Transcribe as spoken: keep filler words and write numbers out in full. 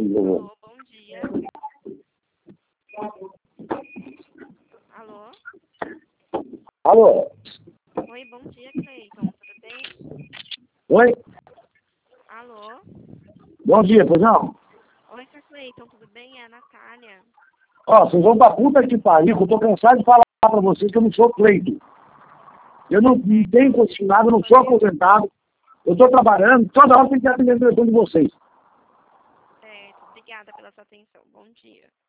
Alô, bom dia. Alô? Alô? Oi, bom dia, Cleiton. Tudo bem? Oi? Alô? Bom dia, pois não? Oi, senhor Cleiton, tudo bem? É a Natália. Ó, vocês vão pra puta que pariu, que eu tô cansado de falar pra vocês que eu não sou Cleiton. Eu não, não tenho continuado, eu não sou aposentado. Eu tô trabalhando, toda hora tem que atender o telefone de vocês. Certo, obrigada pela sua atenção. Bom dia.